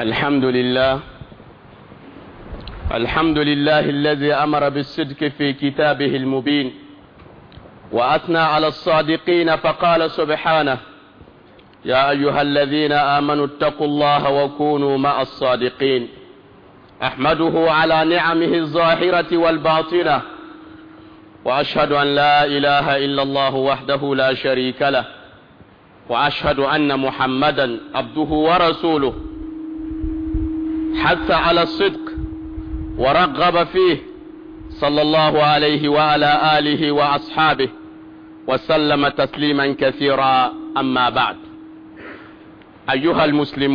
الحمد لله الذي أمر بالصدق في كتابه المبين، وأثنى على الصادقين فقال سبحانه: يا أيها الذين آمنوا اتقوا الله وكونوا مع الصادقين. أحمده على نعمه الظاهرة والباطنة، وأشهد أن لا إله إلا الله وحده لا شريك له، وأشهد أن محمدا عبده ورسوله. حث على الصدق ورغب فيه صلى الله عليه وعلى آله وأصحابه وسلم تسليما كثيرا. أما بعد، أيها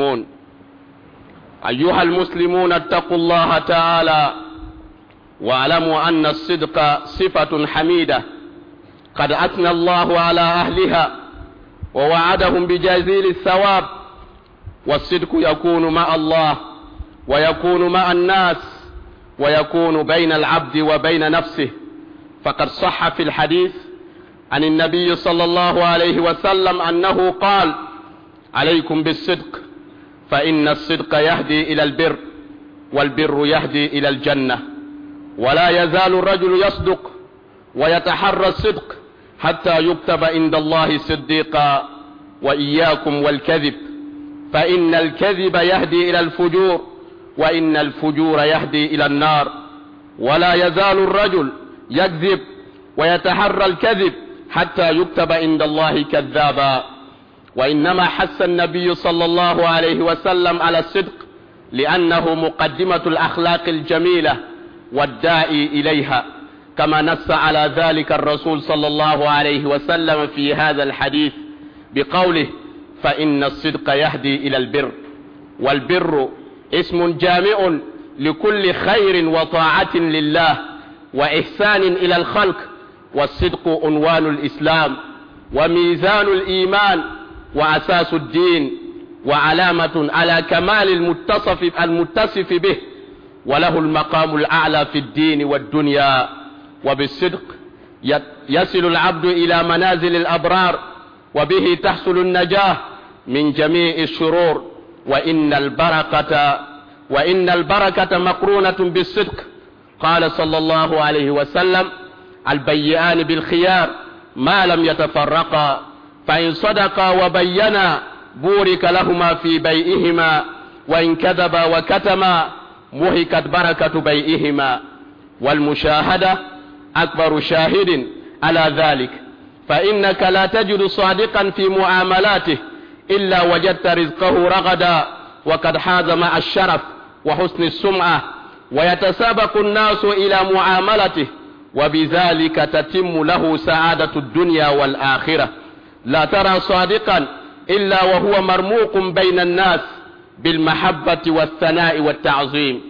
المسلمون اتقوا الله تعالى، واعلموا أن الصدق صفة حميدة قد أثنى الله على أهلها ووعدهم بجزيل الثواب. والصدق يكون مع الله، ويكون مع الناس، ويكون بين العبد وبين نفسه. فقد صح في الحديث عن النبي صلى الله عليه وسلم أنه قال: عليكم بالصدق، فإن الصدق يهدي إلى البر، والبر يهدي إلى الجنة. ولا يزال الرجل يصدق ويتحرى الصدق حتى يكتب عند الله صديقا. وإياكم والكذب، فإن الكذب يهدي إلى الفجور، وإن الفجور يهدي إلى النار. ولا يزال الرجل يكذب ويتحرى الكذب حتى يكتب عند الله كذابا. وإنما حث النبي صلى الله عليه وسلم على الصدق لأنه مقدمة الأخلاق الجميلة والداعي إليها، كما نص على ذلك الرسول صلى الله عليه وسلم في هذا الحديث بقوله: فإن الصدق يهدي إلى البر. والبر اسم جامع لكل خير وطاعة لله وإحسان إلى الخلق. والصدق عنوان الإسلام وميزان الإيمان وأساس الدين، وعلامة على كمال المتصف به، وله المقام الأعلى في الدين والدنيا. وبالصدق يصل العبد إلى منازل الأبرار، وبه تحصل النجاة من جميع الشرور. وإن البركة مقرونة بالصدق. قال صلى الله عليه وسلم: البيعان بالخيار ما لم يتفرقا، فإن صدقا وبينا بورك لهما في بيعهما، وإن كذبا وكتما محكت بركة بيعهما. والمشاهدة أكبر شاهد على ذلك، فإنك لا تجد صادقا في معاملاته إلا وجدت رزقه رغدا، وقد حاز مع الشرف وحسن السمعة، ويتسابق الناس إلى معاملته، وبذلك تتم له سعادة الدنيا والآخرة. لا ترى صادقا إلا وهو مرموق بين الناس بالمحبة والثناء والتعظيم.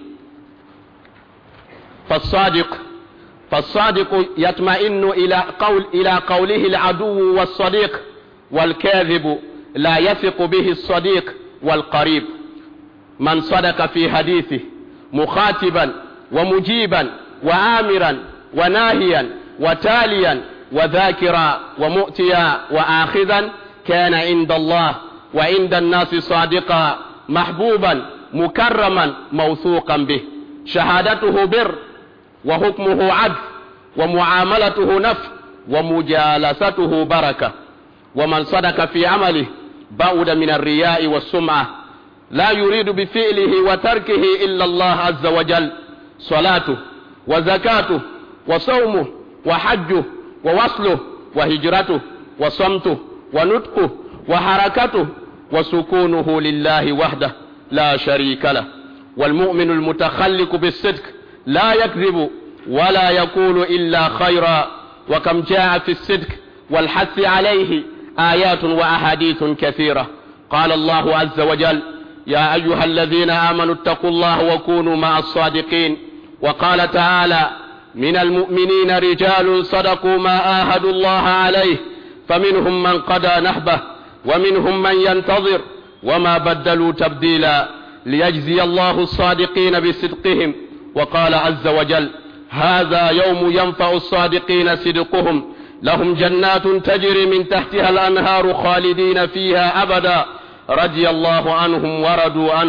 فالصادق يطمئن إلى قوله العدو والصديق، والكاذب لا يثق به الصديق والقريب. من صدق في حديثه مخاطبا ومجيبا وآمرا وناهيا وتاليا وذاكرا ومؤتيا وآخذا كان عند الله وعند الناس صادقا، محبوبا مكرما موثوقا به. شهادته بر، وحكمه عدل، ومعاملته نفع، ومجالسته بركة. ومن صدق في عمله بعد من الرياء والسمعة، لا يريد بفعله وتركه إلا الله عز وجل. صلاته وزكاته وصومه وحجه ووصله وهجرته وصمته ونطقه وحركته وسكونه لله وحده لا شريك له. والمؤمن المتخلق بالصدق لا يكذب ولا يقول إلا خيرا. وكم جاء في الصدق والحث عليه آيات وأحاديث كثيرة. قال الله عز وجل: يا أيها الذين آمنوا اتقوا الله وكونوا مع الصادقين. وقال تعالى: من المؤمنين رجال صدقوا ما عاهدوا الله عليه، فمنهم من قضى نحبه ومنهم من ينتظر وما بدلوا تبديلا، ليجزي الله الصادقين بصدقهم. وقال عز وجل: هذا يوم ينفع الصادقين صدقهم، لهم جنات تجري من تحتها الأنهار خالدين فيها أبدا، رضي الله عنهم ورضوا عنه،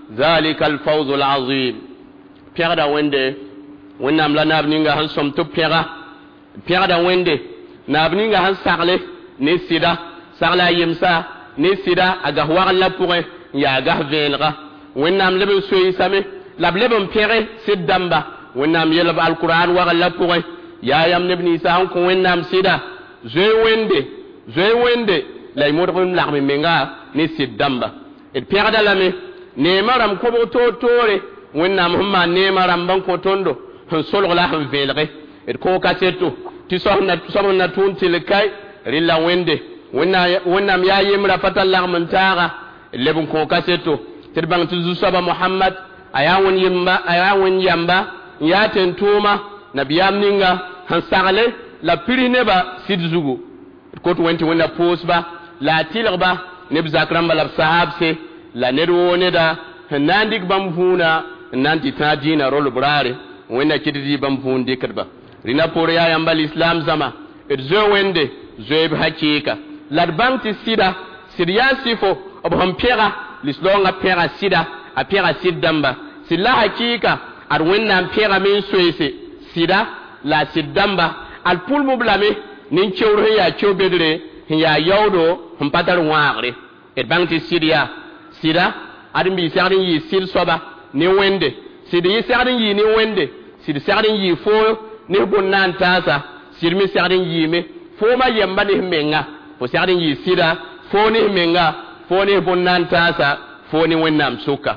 ذلك الفوز العظيم بيغدا وينده ونام لا نابنيغا هان سومتو بيغدا وينده نابنيغا هان ساغله ني سيدا ساغلا يمسا ني سيدا aga wagla pour ya ga velga ونام لبن سوي سامي لبن بيغي سيدامبا ونام يلب القران wagla pour ya yam nebni sa ko ونام سيدا زوي وينده la imodrum la menga ni sidamba et pierda lame ne maram ko to tore wonna muhamma ne maram ban ko tondo hon solo la han velre et ko kaseto ti sohna tun tilkai rilla wende wonna ya yimra fatal la mantara lebun ko kaseto tirbang tuzu saba muhammad ayawon yamba ya tentuma nabiyam ninga han sagale la pirine ba sidzugo ko to wenti wonna posba la tilgba neb zakram bala sahabse la nedo neda nandik bamfuna nanti tadina rol brare wena kididi bamfundi kadba rina pore ya yambal islam zama et zo wende zoeb hakika la banti sida siriyasifo obham pera lislonga pera sida a pera sidamba silla hakika ar wenna pera min soese sida la sidamba al pulmu blame nin chewro ya chobedre ya yawdo mpatar waagre et banti sidia sida admi sardin yi sil soba ni wende sidi sardin yi ni wende sidi sardin yi fo ni bonnan tasa sirmi sardin yi me fo ma yamba ni menga fo sardin yi sida fo ni menga fo ni bonnan tasa fo ni wennam suka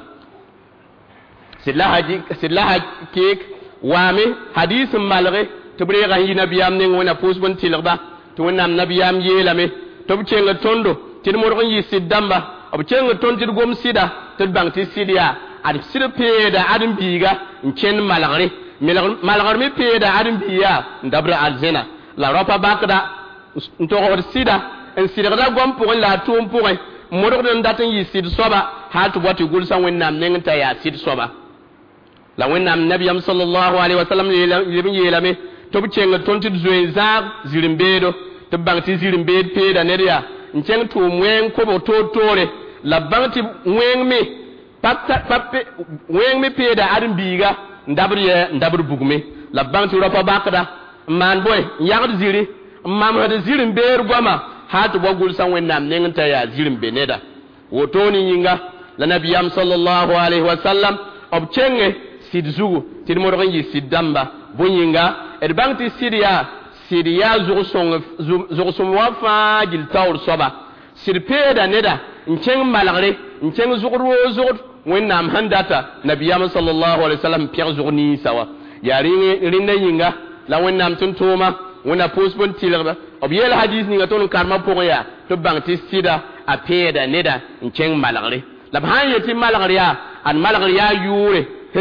silaha kek wame hadith malre tubre ga yi nabiyam ni wona pusbon tilba to wonnam nabiyam yelame to bcenga tondo tin morgon yi sidamba obcenga tontir gom sida to bangti sidia ad sirpeda adin biga ncen malagre mi peda adin biya ndabra alzena la ropa bakda nto hor sida en sida gom pour la tum pour morgon datin yi sid soba hatu wati gulsan wonnam nengta ya sid soba la wonnam nabiyam sallallahu alaihi wasallam yelame to bcenga tontir zoenzar zirimbedo to bangti zirimbe peda neria nceng tu mwen ko bo to tore la bangti mwen mi pappe mwen mi peda adin biga ndabr bugme la bangti ropa bakda man boy yagd ziri mam hada zirimbe goma hatu bogul san wennam nengta ya zirimbe neda wotoni yinga la nabiyam sallallahu alaihi wasallam obchenge sidzugu tidmorgan yi sidamba bunyinga et bangti sidia zursum wafa gil tawr soba sirpeda neda nceng malagre nceng zugro wennam handata nabiyam sallallahu alaihi wasallam pier zurni sawa yari rinda yinga la wennam tuntuma wona posbon tilaba obiel hadith ni ngaton karma poya to bangti sida a peda neda nceng malagre la bahanye ti malagre ya an malagre ya yure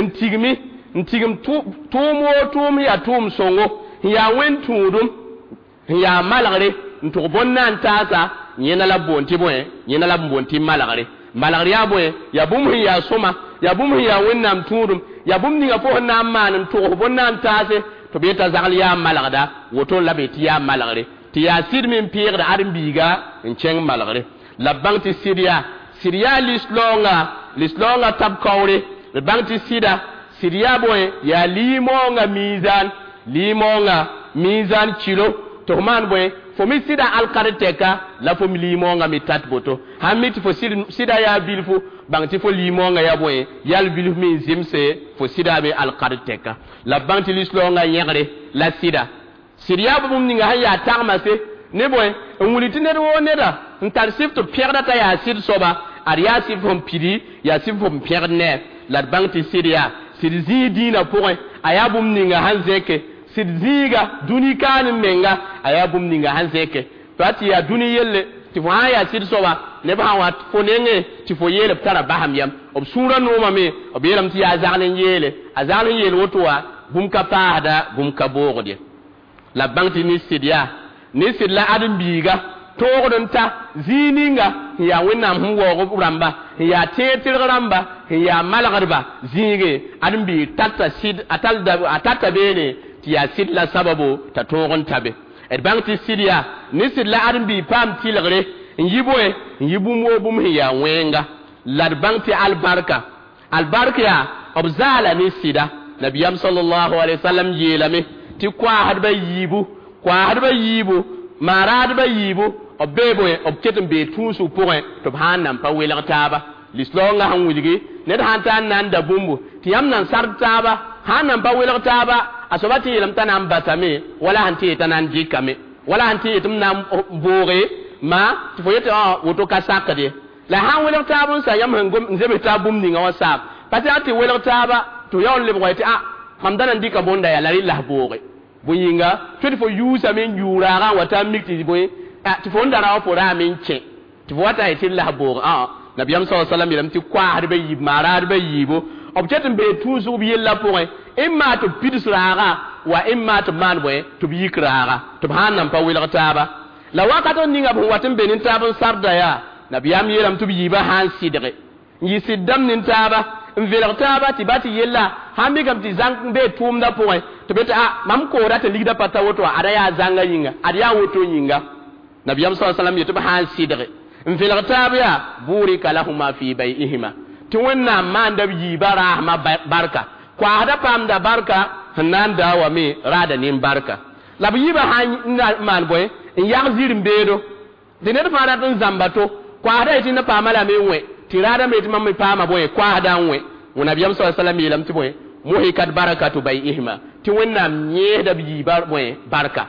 ntigim tumo ya tum songo ya wen tudum ya malagre nto bonna ntasa nyena la bonti boy nyena la bonti malagre ya boy ya bum ya soma ya bum ya wennam tudum ya bum ni ngafo na man nto bonna ntase to beta zagal ya malagda woto labeti ya malagre ti ya sirmin pirda arim biga nceng malagre la banti siria lislonga tab kawre la banti siria boy ya limonga mizan kilo to man boy fo mi sida alqariteka la fo mi limonga mi tat boto hamit fo sida ya bilfu bangti fo limonga ya boy yal bilfu mi zimse fo sida be alqariteka la bangti lislonga yegre la siria bum ninga haya tarmase ne boy nguliti ne do neda ntar sif to pierda ta ya sid soba ariya sif fo pidi ya sif fo pierne la bangti siria sidzidina pour ayabum ninga hanzeke sidziga dunikan menga ayabum ninga hanzeke pati ya duni yelle ti fo aya sid soba ne ba wat fo nenge ti fo yele tara baham yam ob sura no mame ob yelam ti azalen yele wotowa bum ka paada bum ka bogode la bangti ni sidla adum biga togodon ta zininga ya wennam huwo ramba ya tetir ramba ya malagarba zinge adum bi tata sid atata bene ti ya sid la sababu ta togon tabe et bangti sidia ni sidla adum bi pam tilgre nyibu mo bum ya wenga la bangti albarka albarka ya obzala ni sida nabiyam sallallahu alaihi wasallam yelame ti kwa hadba yibu marad ba yibu obebo obketum be tunsu point to hanam pa welar taba lislonga han wilgi ned hantan nan da bumbu ti yam nan sar taba hanam pa welar taba asobati yelam tanam batame wala hanti tanan jikame wala hanti tum nam bore ma ti foyeta woto kasakade la han welar tabun sa yam hangum nzebe tabum ni ngawa sab pati ati welar taba to yawn le boyti hamdana ndika bonda ya lari lahbore buyinga todi fo yusa men yuraga wata mikti boy ti fo ndara fo ra men che ti fo wata itil lahbore nabiyam sallallahu alaihi wasallam ti kwa harbe yib mara harbe yibo objetin be tuzu bi yella point imma to pidisraga wa imma to man boy to bi yikraga to hanam pa welar taba la wakato ninga bo watin benin tabun sarda ya nabiyam yelam to bi yiba han sidre yi siddam nin taba velar taba ti bati yella hambi gam ti zang be tumda point to beta mam ko rata ligda pata woto ada ya zanga yinga ada ya woto yinga nabiyam sallallahu alaihi wasallam yeto han sidre velar taba ya burika lahuma fi bayihima ti wonna man da yibara ma barka kwa hada pam da barka hanan da wa me rada nin barka labu yiba han man boy in yag zirim bedo dinet fara tun zambato kwa hada itin pa mala me we tirada me timam me pa ma boy kwa hada we nabiyam sallallahu alaihi wasallam yelam ti boy muhikat barakatu bayihima ti wonna nye da yiba boy barka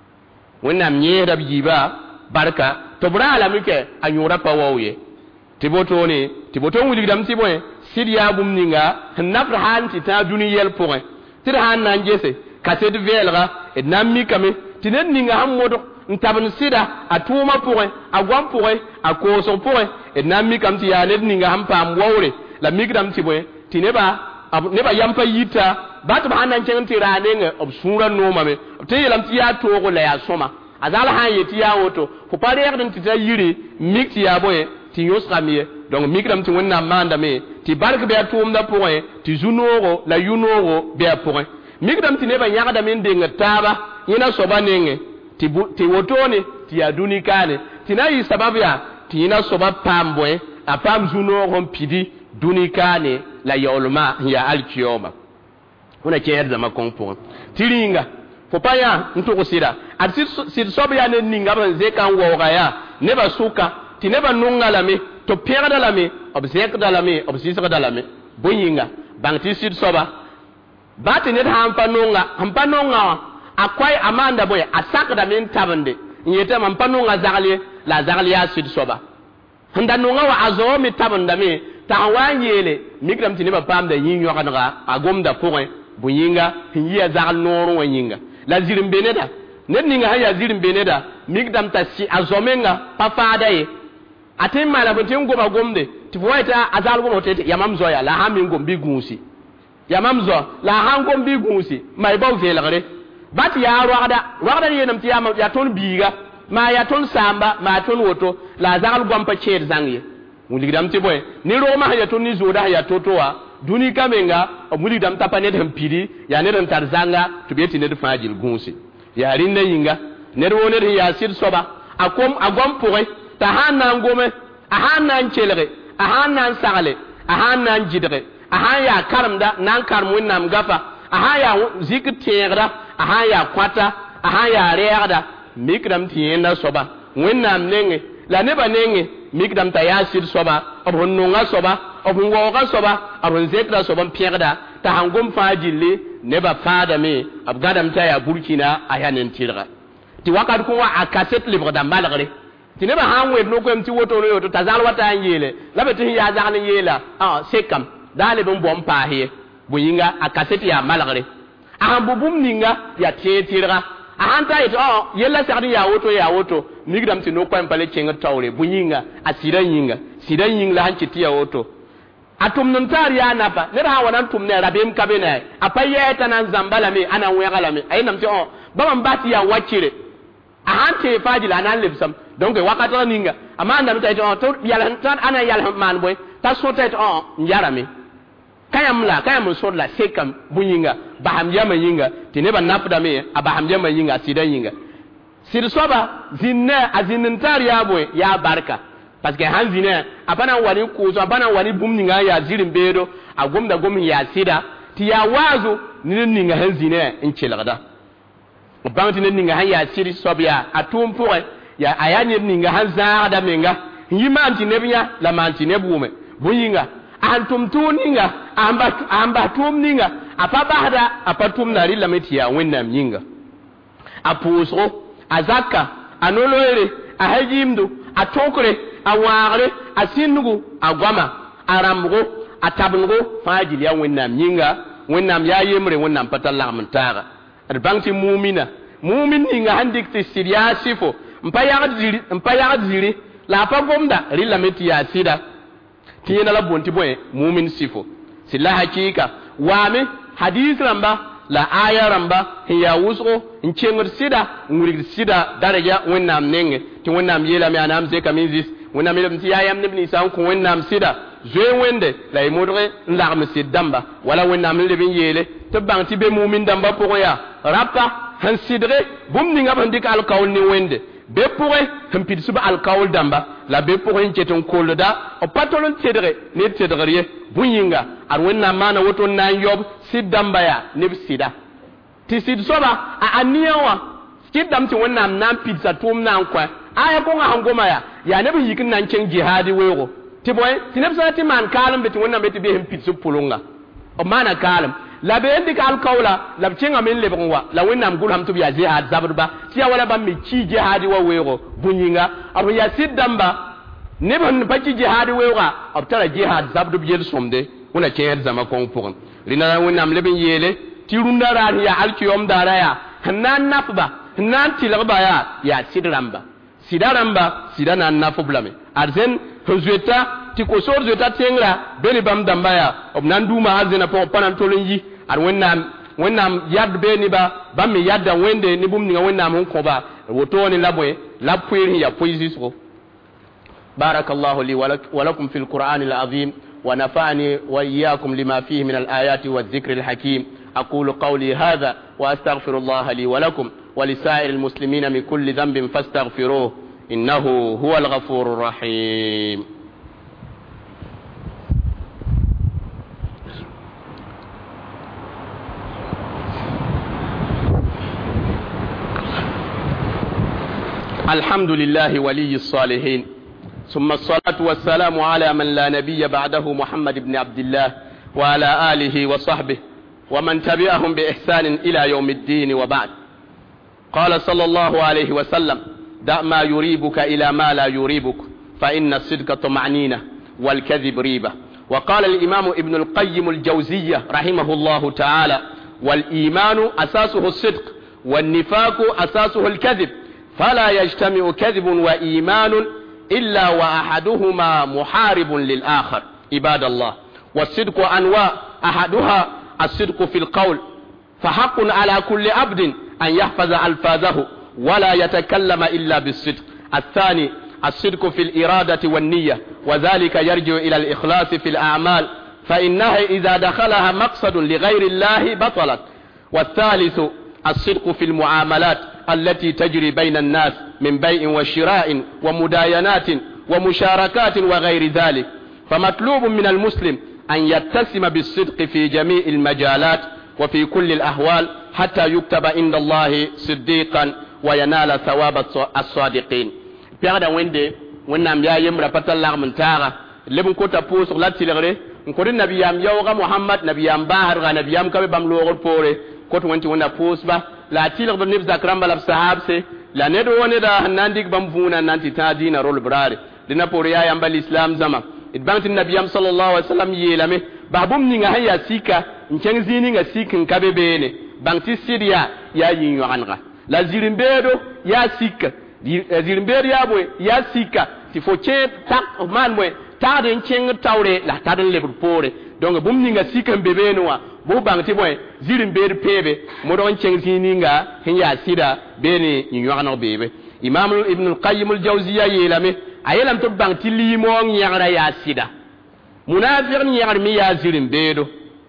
wonna nye da yiba barka to bra ala mike anyura pa wawye tiboto wuli dam ti boy sidia bum ninga nafra hanti ta duniyel point tir han nan jese kaset velga et nammi kame tinen ninga ham modo ntabn sida atuma point agwam point akoso point et nammi kam ti ya net ninga ham pam wawre la migram ti boy tineba neba yampa yita bat ba hanan cengen tirane nga obsura no mame te yelam ti ya togo la ya soma azala han yeti ya woto ko pare yerdin ti ta yiri mikti ya boy ti yosramie donc migram ti wonna manda me ti barke be atumda point ti junoro la yunoro be point migram ti neba nyaada men de ngataba ina soba nenge ti wotone ti aduni kane ti na yi sababu ya ti ina soba pamboy apam junoro pidi duni kane la yolma ya alkiyoma kuna kiyerda makonpo tiringa popaya ntoko sida at sid soba ya ne ninga ban zekan woga ya neba suka ti neba nunga lame to perda lame obsek dalame obsisra dalame boyinga bangti sid soba bati net hampanonga akwai amanda boy asakda min tabande yete hampanonga zagle la zagle ya sid soba handanonga wa azo mi tabanda me tawanyele migram ti neba pamda yinyo kanaga agomda point boyinga hiya zagal noro wanyinga la zirim beneda net ninga haya zirim beneda migdam ta si azomenga pafada ye atin mala ko tin goba gomde ti foita azal go motete yamam zoya la hamin gombi gunsi yamam zo la han gombi gunsi mai baw velagre bat ya wada yenam ti yamam ya ton biga ma ya ton samba ma ton woto la zal gompa cher zangye muligdam ti boy ni roma ya ton ni zoda ya totowa duni kamenga muligdam tapane dem pidi ya ne ran tarzanga to beti ne fajil gunsi ya rinna yinga ne wonere ya sid soba agom pouré ta hanan gome a hanan chelere a hanan sagale a hanan jidre a haya karamda nan karmu nam gafa a haya ziktegra a haya kwata a haya reada mikram tienda soba wennam nenge la neba nenge mikram ta yasir soba abun nunga soba abun woga soba abun zekra soba pierda ta hangum fajille neba fada me abgadam ta ya burkina ayanen tirga ti wakad ko wa akaset libre da malgre tineba hanwe no ko mti woto no yoto tazal wata yele labe tin ya zagal yela sekam dale bum bom pa he buyinga akaseti ya malagre bubum ninga ya tetira ahanta ito yella sakdi ya woto migdam ti no ko empale chenga tawre buyinga asira yinga sidan yinga hanci ti ya woto atum nun tariya napa ne ha wanan tum ne rabim kabene apaye tanan zambala me ana wegala me ayinam ti bam bati ya wachire ahante fajila nan lebsam donc wakata ninga amanda no taito to yalla tan ana yalla man boy ta so taito njarame kayam so la sekam bunyinga baham yama yinga tineba napda me abaham yama yinga sidan yinga sir soba zinna azinin tar ya boy ya barka parce que han zina apana wani ko so apana wani bum ninga ya zirin bedo a gomda gomi ya sida ti ya wazo ni ninga han zina in celagda banti ni ninga han ya siri sobya atum pour ya ayani ninga han zaada menga yima anti nebiya la manti nebume buyinga antum tuninga amba tumninga apabahda apatum nari lameti ya wennam nyinga apusro azaka anoloere ahajimdu atokre awagre asinugo agwama aramgo atabnugo fajili ya wennam nyinga wennam ya yemre wennam patalla mantara banti mu'mina mu'min ninga handikti siriyasifo mpaya ziri la pagomda rilla meti ya sida tiyena la bonti boy mu'min sifo silla hakika wame hadith ramba la aya ramba hiya wusgo incengor sida ngurig sida daraja wennam nenge ti wennam yela mi anam ze kamizis wennam yela mti yayam nebni san ko wennam sida zwe wende la imodre nlarm sidamba wala wennam lebin yele to banti be mu'min damba pour ya rapa han sidre bum ninga bandik al kawl ni wende be pour han pid suba al kawl damba la be pour en ceton kolda o patolon cedre ne cedre bunyinga ar wennam mana woton nan yob sidamba ya ne sida ti sid soba a aniyawa sidam ti wennam nan pizza tum nan kwa aya ko nga hangoma ya ne bi yikin nan ceng jihadi wego ti boy tinabsa ti man kalam be ti wennam be ti be hem pizza pulunga o mana kalam la be indi kal kawla la cenga min lebonwa la wennam gul ham to biya jihad zabba ti ya wala bam mi ci jihadi wa wego bunyinga abu ya sidamba ne ban pa ci jihadi wego ab tara jihad zabdu biyel somde wona cenga zama kon pour rina wennam lebin yele ti runda rar ya alki yom dara ya hanan nafba hanan tilaba ya sidrambba sidana nafublame arzen hozweta ti ko sorzeta tengra beni bam damba ya obnan duma azena po panan tolonji ar wennam yad beni ba bam mi yadda wende ni bum ni wennam hon ko ba woto ni labwe lapwiri ya poiziso barakallahu li wa lakum fil qur'anil azim wa nafa'ani wa iyyakum lima fihi min al ayati wadh-dhikril hakim aqulu qawli hadha wa astaghfirullaha li wa lakum ولسائر المسلمين من كل ذنب فاستغفروه إنه هو الغفور الرحيم الحمد لله ولي الصالحين ثم الصلاة والسلام على من لا نبي بعده محمد بن عبد الله وعلى آله وصحبه ومن تبعهم بإحسان إلى يوم الدين وبعد. قال صلى الله عليه وسلم دع ما يريبك إلى ما لا يريبك فإن الصدق طمأنينة والكذب ريبة. وقال الإمام ابن القيم الجوزية رحمه الله تعالى والإيمان أساسه الصدق والنفاق أساسه الكذب فلا يجتمع كذب وإيمان إلا وأحدهما محارب للآخر. عباد الله والصدق أنواع أحدها الصدق في القول فحق على كل عبد أن يحفظ ألفاظه ولا يتكلم إلا بالصدق. الثاني الصدق في الإرادة والنية وذلك يرجع إلى الإخلاص في الأعمال فإنها إذا دخلها مقصد لغير الله بطلت. والثالث الصدق في المعاملات التي تجري بين الناس من بيع وشراء ومداينات ومشاركات وغير ذلك فمطلوب من المسلم أن يتسم بالصدق في جميع المجالات وفي كل الأحوال حتى يكتب عند الله صديقا وينال ثواب الصادقين. بيغدا ويندي ونام يا يمرا باتال من تاغا لبن كوتا بوس لا تيلغري نكوري نبي يام يوغا محمد نبي يام باهر نبي يام كبي بام لوغور بوري كوت وانتي ونا بوس با لا تيلغ نيب زكرام بلا صحاب سي لا ندو وني دا نانديك بام فونا نانتي تادينا رول براري دينا بوري يا يام بالاسلام زما ادبانت النبي يام صلى الله عليه وسلم يلامي babum ninga haya sika ncheng zini nga sikin kabebene bangti siria ya yinyanga la zirimbedo ya sika zirimbedo ya boy ya sika ti foche tak man boy tade ncheng tawre la tade lebur pore donc bum ninga sika bebeno wa bo bangti boy zirimbedo pebe modo ncheng zini nga hinya sida bene yinyanga bebe. Imam Ibn al-Qayyim al-Jawziyya yelame ayelam to bangti limon yanga ya sida munafiq ni yarmi ya zirimbedo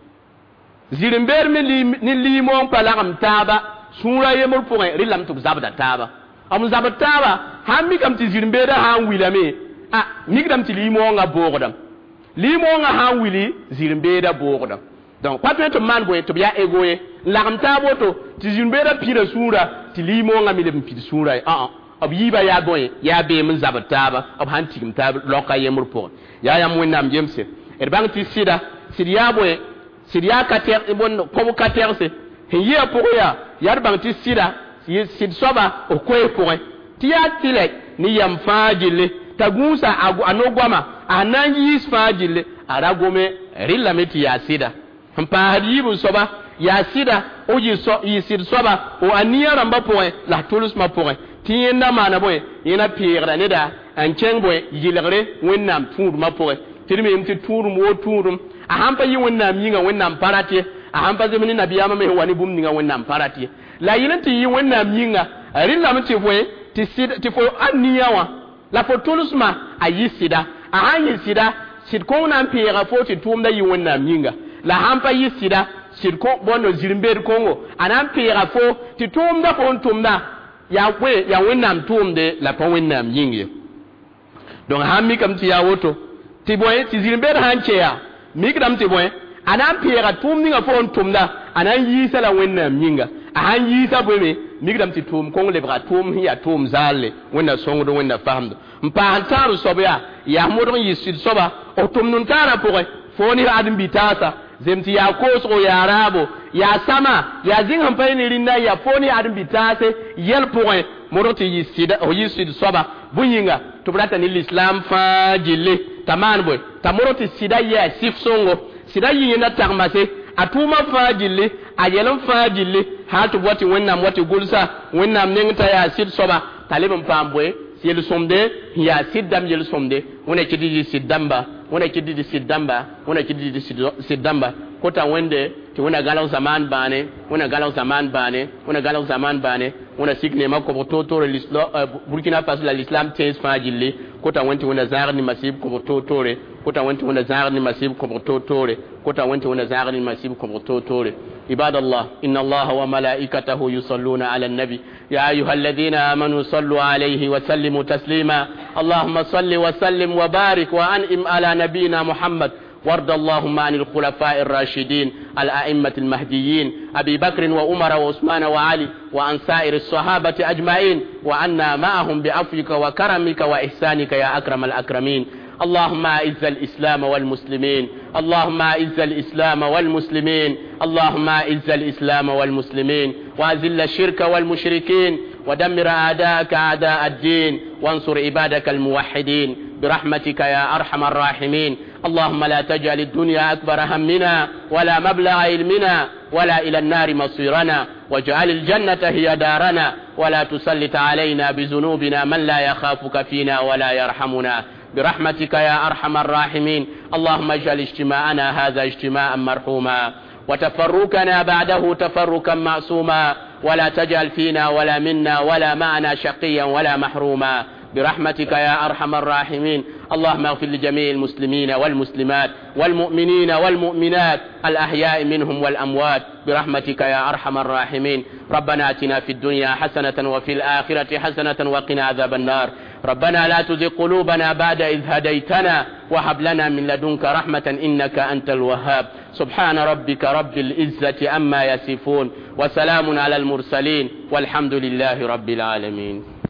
zirimber ni limon palagam taba sura yemul point rilam tub zabda taba am zabda taba hammi kam ti zirimbeda han wilame migdam ti limo nga bogdam limo nga han wili zirimbeeda bogdam donc patwe to man boy to biya egoye lagam taboto ti zirimbeeda pira sura ti limo nga milem pira sura ab yiba ya boy ya be mun zabataba ab hantigim tab loka yemur po ya yam wonnam jemse e bang ti sida boy sidia kater ibon ko kater se hiya pour ya yar bang ti sida sid soba o koy pour ti ya tile ni yam fajile tagusa anogwama ananyi fajile aragome rilla meti ya sida mpa hadibu soba ya sida oji so yisid soba o aniya ramba pour la tulus ma pour ti yenda mana boy yena pira ne da an cheng boy yilgre wonnam tuur ma pour tirmi imti tuurum wo tuurum a hampa yi wonnam yinga wonnam parati a hampa zemini nabiyama me wani bum ninga wonnam parati la yinanti yi wonnam yinga rilla mti boy ti sida ti fo aniyawa la fo tulusma ayi sida a hanyi sida sid ko nan pira fo ti tuum da yi wonnam yinga la hampa yi sida sid ko bono zirimber kongo anan pira fo ti tuum da fo tuum da ya wonnam tuum de la pa wonnam yinga donc hammi kam ti ya woto ti boy ti zirimber hanche ya mikdam ti boy anan pira tuum ninga fo tuum da anan yi sala wonnam yinga ahan yi sa boy me migdam ti tum kong lebra tum ya tum zale wenda songo wenda famdo mpa hantaru sobya ya modon yisid soba o tum nun tara pour foni adim bitasa zemti ya koso ya rabo ya sama ya zing hampani rinda ya foni adim bitase yel pour modon ti yisid o yisid soba bunyinga to brata ni l'islam fajile taman boy tamoro ti sida ya sif songo sida yinda tarmase atuma fajile ayelan fajile hatu wati wennam wati gulsa wennam nengta ya sid soba talibum pamboy yel somde ya siddam yel somde wona kidi siddamba wona kidi siddamba wona kidi siddamba kota wende ti wona galaw zaman bane wona galaw zaman bane wona galaw zaman bane wona signe makko to l'islam Burkina Faso l'islam tes fajille kota wenti wona zarni masib ko totore kota wenti wona zarni masib ko totore kota wenti wona zarni masib ko totore عباد الله إن الله وملائكته يصلون على النبي يا أيها الذين آمنوا صلوا عليه وسلموا تسليما اللهم صل وسلم وبارك وأنعم على نبينا محمد وارض اللهم عن الخلفاء الراشدين الأئمة المهديين أبي بكر وعمر وعثمان وعلي وعن سائر الصحابة أجمعين وعنا معهم بعفوك وكرمك وإحسانك يا أكرم الأكرمين اللهم أعز الإسلام والمسلمين اللهم أعز الإسلام والمسلمين اللهم أعز الإسلام والمسلمين وأذل الشرك والمشركين ودمر أعداءك أعداء الدين وانصر عبادك الموحدين برحمتك يا أرحم الراحمين اللهم لا تجعل الدنيا أكبر همنا ولا مبلغ علمنا ولا إلى النار مصيرنا واجعل الجنة هي دارنا ولا تسلط علينا بذنوبنا من لا يخافك فينا ولا يرحمنا برحمتك يا أرحم الراحمين اللهم اجعل اجتماعنا هذا اجتماعا مرحوما وتفرقنا بعده تفرقا معصوما ولا تجعل فينا ولا منا ولا معنا شقيا ولا محروما برحمتك يا أرحم الراحمين اللهم اغفر لجميع المسلمين والمسلمات والمؤمنين والمؤمنات الأحياء منهم والأموات برحمتك يا أرحم الراحمين ربنا آتنا في الدنيا حسنة وفي الآخرة حسنة وقنا عذاب النار ربنا لا تزغ قلوبنا بعد إذ هديتنا وهب لنا من لدنك رحمة إنك أنت الوهاب سبحان ربك رب العزة عما يصفون وسلام على المرسلين والحمد لله رب العالمين